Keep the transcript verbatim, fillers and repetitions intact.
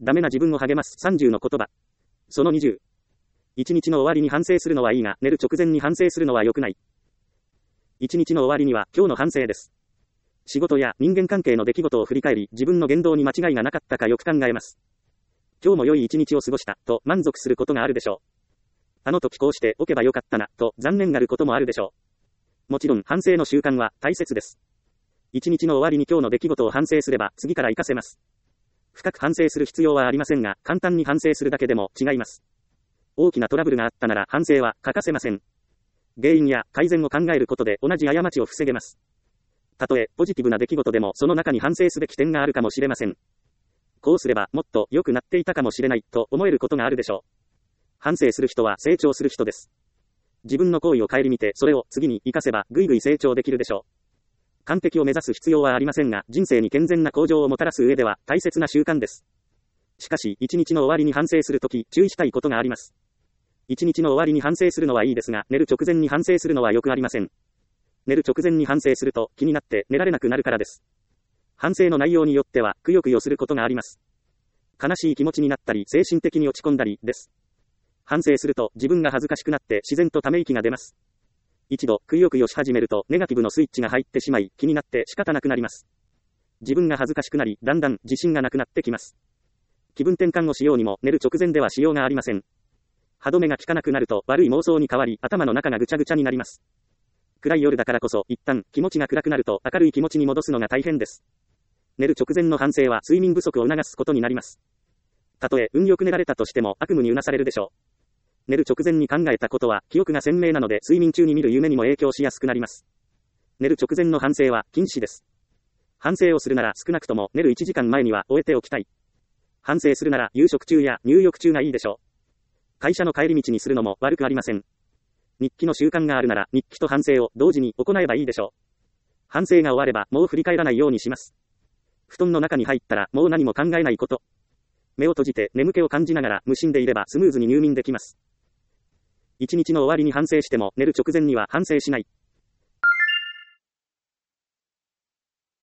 ダメな自分を励ますさんじゅうの言葉。そのにじゅう。一日の終わりに反省するのはいいが、寝る直前に反省するのは良くない。一日の終わりには、今日の反省です。仕事や人間関係の出来事を振り返り、自分の言動に間違いがなかったかよく考えます。今日も良い一日を過ごした、と満足することがあるでしょう。あの時こうしておけばよかったな、と残念がることもあるでしょう。もちろん反省の習慣は大切です。一日の終わりに今日の出来事を反省すれば次から活かせます。深く反省する必要はありませんが、簡単に反省するだけでも違います。大きなトラブルがあったなら反省は欠かせません。原因や改善を考えることで同じ過ちを防げます。たとえポジティブな出来事でもその中に反省すべき点があるかもしれません。こうすればもっと良くなっていたかもしれないと思えることがあるでしょう。反省する人は成長する人です。自分の行為を顧みてそれを次に活かせばぐいぐい成長できるでしょう。完璧を目指す必要はありませんが、人生に健全な向上をもたらす上では大切な習慣です。しかし、一日の終わりに反省するとき、注意したいことがあります。一日の終わりに反省するのはいいですが、寝る直前に反省するのはよくありません。寝る直前に反省すると気になって寝られなくなるからです。反省の内容によっては、くよくよすることがあります。悲しい気持ちになったり、精神的に落ち込んだりです。反省すると自分が恥ずかしくなって自然とため息が出ます。一度、くよくよし始めると、ネガティブのスイッチが入ってしまい、気になって仕方なくなります。自分が恥ずかしくなり、だんだん自信がなくなってきます。気分転換をしようにも、寝る直前ではしようがありません。歯止めが効かなくなると、悪い妄想に変わり、頭の中がぐちゃぐちゃになります。暗い夜だからこそ、一旦、気持ちが暗くなると、明るい気持ちに戻すのが大変です。寝る直前の反省は、睡眠不足を促すことになります。たとえ、運よく寝られたとしても、悪夢にうなされるでしょう。寝る直前に考えたことは、記憶が鮮明なので、睡眠中に見る夢にも影響しやすくなります。寝る直前の反省は、禁止です。反省をするなら、少なくとも、寝るいちじかんまえには、終えておきたい。反省するなら、夕食中や入浴中がいいでしょう。会社の帰り道にするのも悪くありません。日記の習慣があるなら、日記と反省を同時に行えばいいでしょう。反省が終われば、もう振り返らないようにします。布団の中に入ったら、もう何も考えないこと。目を閉じて眠気を感じながら無心でいればスムーズに入眠できます。一日の終わりに反省しても寝る直前には反省しない。